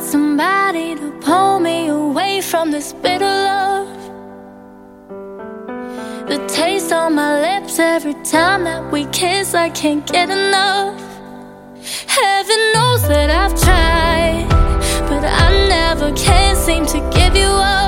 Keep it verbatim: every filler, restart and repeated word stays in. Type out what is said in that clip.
somebody to pull me away from this bitter love. The taste on my lips every time that we kiss, I can't get enough. Heaven knows that I've tried, but I never can seem to give you up.